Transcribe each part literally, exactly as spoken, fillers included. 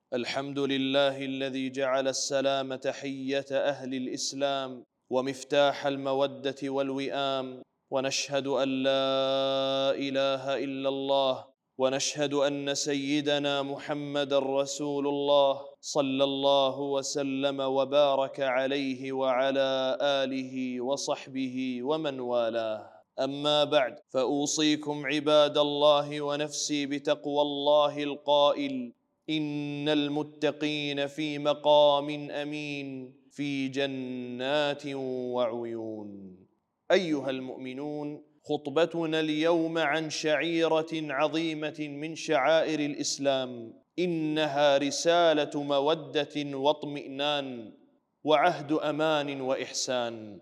الحمد لله الذي جعل السلام تحية أهل الإسلام ومفتاح المودة والوئام، ونشهد أن لا إله إلا الله، ونشهد أن سيدنا محمدًا رسول الله صلى الله وسلم وبارك عليه وعلى آله وصحبه ومن والاه. أما بعد، فأوصيكم عباد الله ونفسي بتقوى الله القائل: إن المتقين في مقام أمين في جنات وعيون. أيها المؤمنون، خطبتنا اليوم عن شعيرة عظيمة من شعائر الإسلام، إنها رسالة مودة واطمئنان وعهد أمان وإحسان،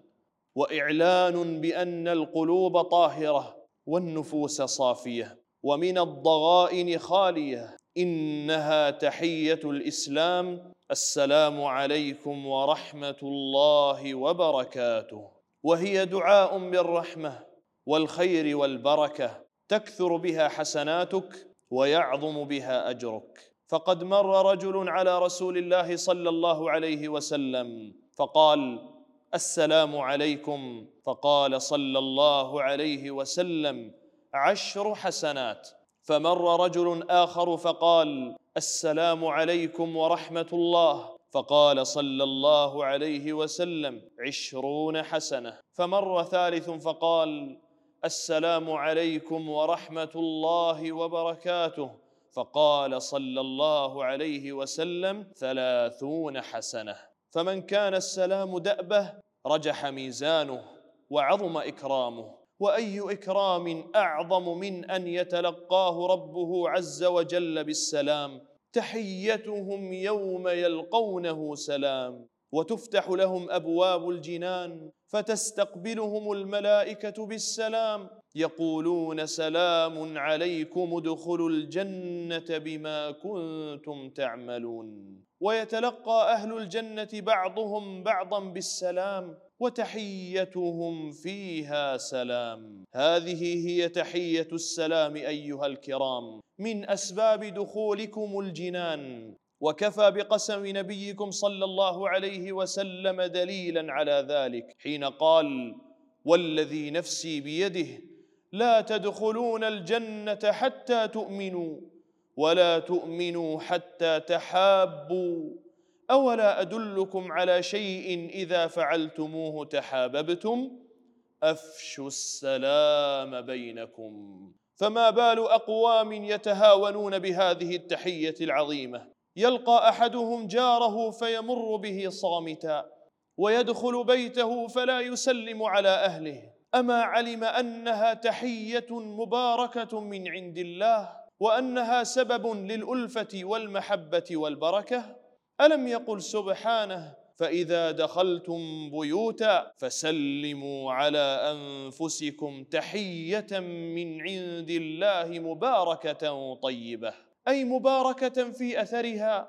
وإعلان بأن القلوب طاهرة والنفوس صافية ومن الضغائن خالية. إنها تحية الإسلام: السلام عليكم ورحمة الله وبركاته، وهي دعاء بالرحمة والخير والبركة، تكثر بها حسناتك ويعظم بها أجرك. فقد مر رجل على رسول الله صلى الله عليه وسلم فقال: السلام عليكم، فقال صلى الله عليه وسلم: عشر حسنات. فمر رجل آخر فقال: السلام عليكم ورحمة الله، فقال صلى الله عليه وسلم: عشرون حسنة. فمر ثالث فقال: السلام عليكم ورحمة الله وبركاته، فقال صلى الله عليه وسلم: ثلاثون حسنة. فمن كان السلام دأبه رجح ميزانه وعظم إكرامه، وأي إكرام أعظم من أن يتلقاه ربه عز وجل بالسلام. تحيتهم يوم يلقونه سلام، وتفتح لهم أبواب الجنان فتستقبلهم الملائكة بالسلام، يقولون: سلام عليكم ادخلوا الجنة بما كنتم تعملون. ويتلقى أهل الجنة بعضهم بعضا بالسلام، وتحيتهم فيها سلام. هذه هي تحية السلام أيها الكرام، من أسباب دخولكم الجنان. وكفى بقسم نبيكم صلى الله عليه وسلم دليلا على ذلك حين قال: والذي نفسي بيده لا تدخلون الجنة حتى تؤمنوا، ولا تؤمنوا حتى تحابوا، أولا أدلكم على شيء إذا فعلتموه تحاببتم؟ أفشوا السلام بينكم. فما بال أقوام يتهاونون بهذه التحية العظيمة؟ يلقى أحدهم جاره فيمر به صامتا، ويدخل بيته فلا يسلم على أهله. أما علم أنها تحية مباركة من عند الله، وأنها سبب للألفة والمحبة والبركة؟ ألم يقل سبحانه: فإذا دخلتم بيوتا فسلموا على أنفسكم تحية من عند الله مباركة طيبة، أي مباركة في أثرها،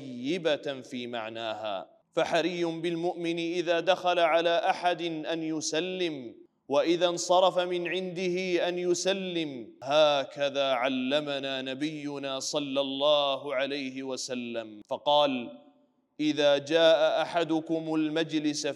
طيبة في معناها. فحري بالمؤمن إذا دخل على أحد أن يسلم، وإذا انصرف من عنده أن يسلم. هكذا علمنا نبينا صلى الله عليه وسلم، فقال: إذا جاء أحدكم المجلس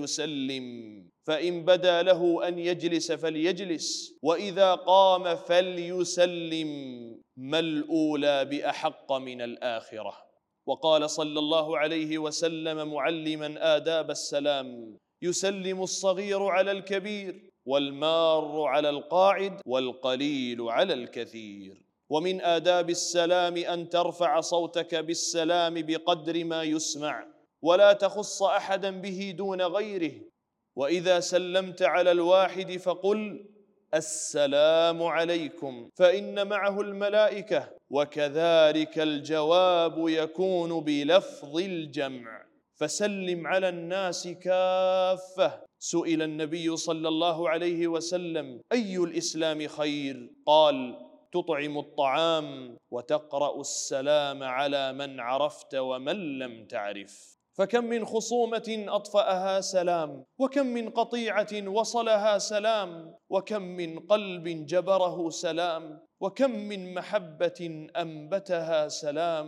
فليسلم، فإن بدا له أن يجلس فليجلس، وإذا قام فليسلم، ما الأولى بأحق من الآخرة. وقال صلى الله عليه وسلم معلما آداب السلام: يسلم الصغير على الكبير، والمار على القاعد، والقليل على الكثير. ومن آداب السلام أن ترفع صوتك بالسلام بقدر ما يسمع، ولا تخص أحدا به دون غيره. وإذا سلمت على الواحد فقل: السلام عليكم، فإن معه الملائكة. وكذلك الجواب يكون بلفظ الجمع، فسلم على الناس كافة. سئل النبي صلى الله عليه وسلم: أي الإسلام خير؟ قال: تطعم الطعام وتقرأ السلام على من عرفت ومن لم تعرف. فكم من خصومة أطفأها سلام، وكم من قطيعة وصلها سلام، وكم من قلب جبره سلام، وكم من محبة أنبتها سلام.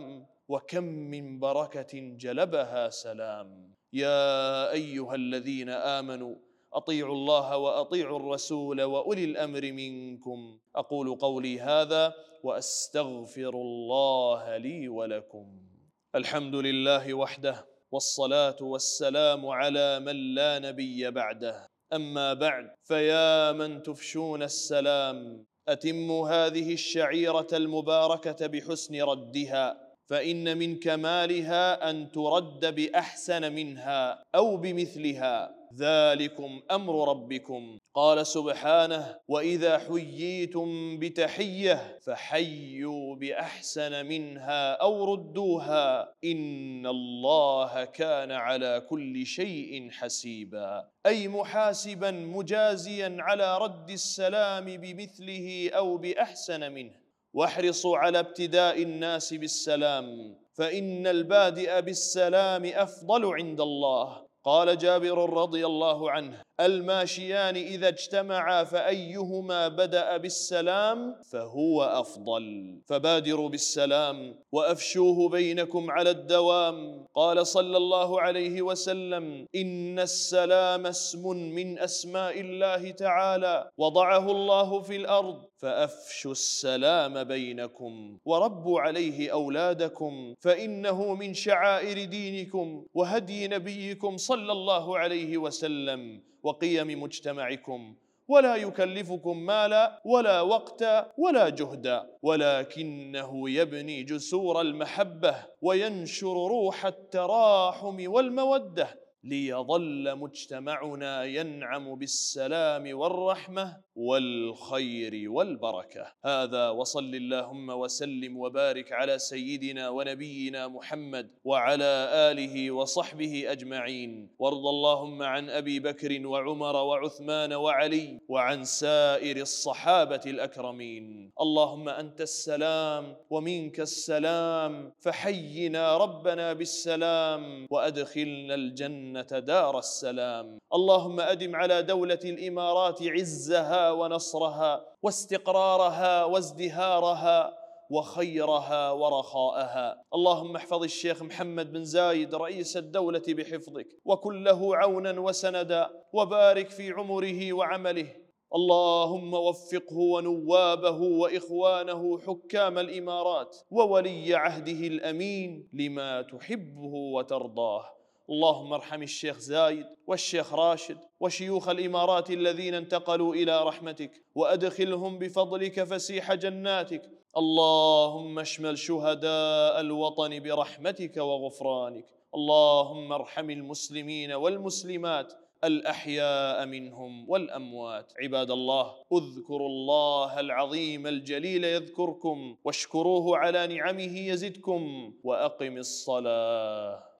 وكم من بركة جلبها سلام. يا أيها الذين آمنوا أطيعوا الله وأطيعوا الرسول وأولي الأمر منكم. أقول قولي هذا وأستغفر الله لي ولكم. الحمد لله وحده، والصلاة والسلام على من لا نبي بعده. أما بعد، فيا من تفشون السلام، أتموا هذه الشعيرة المباركة بحسن ردها، فإن من كمالها أن ترد بأحسن منها أو بمثلها، ذلكم أمر ربكم. قال سبحانه: وإذا حييتم بتحية فحيوا بأحسن منها أو ردوها إن الله كان على كل شيء حسيبا، أي محاسبا مجازيا على رد السلام بمثله أو بأحسن منه. واحرصوا على ابتداء الناس بالسلام، فإن البادئ بالسلام أفضل عند الله. قال جابر رضي الله عنه: الماشيان إذا اجتمعا فأيهما بدأ بالسلام فهو أفضل، فبادروا بالسلام وأفشوه بينكم على الدوام. قال صلى الله عليه وسلم: إن السلام اسم من أسماء الله تعالى، وضعه الله في الأرض، فأفشوا السلام بينكم وربوا عليه أولادكم، فإنه من شعائر دينكم وهدي نبيكم صلى الله عليه وسلم وقيم مجتمعكم، ولا يكلفكم مالا ولا وقتا ولا جهدا، ولكنه يبني جسور المحبة وينشر روح التراحم والمودة، ليظل مجتمعنا ينعم بالسلام والرحمة والخير والبركة. هذا، وصل اللهم وسلم وبارك على سيدنا ونبينا محمد وعلى آله وصحبه أجمعين. وارض اللهم عن أبي بكر وعمر وعثمان وعلي وعن سائر الصحابة الأكرمين. اللهم أنت السلام ومنك السلام، فحينا ربنا بالسلام وأدخلنا الجنة دار السلام. اللهم أدم على دولة الإمارات عزها ونصرها واستقرارها وازدهارها وخيرها ورخاءها. اللهم احفظ الشيخ محمد بن زايد رئيس الدولة بحفظك، وكن له عونا وسندا، وبارك في عمره وعمله. اللهم وفقه ونوابه وإخوانه حكام الإمارات وولي عهده الأمين لما تحبه وترضاه. اللهم ارحم الشيخ زايد والشيخ راشد وشيوخ الإمارات الذين انتقلوا إلى رحمتك، وأدخلهم بفضلك فسيح جناتك. اللهم اشمل شهداء الوطن برحمتك وغفرانك. اللهم ارحم المسلمين والمسلمات الأحياء منهم والأموات. عباد الله، اذكروا الله العظيم الجليل يذكركم، واشكروه على نعمه يزدكم، وأقم الصلاة.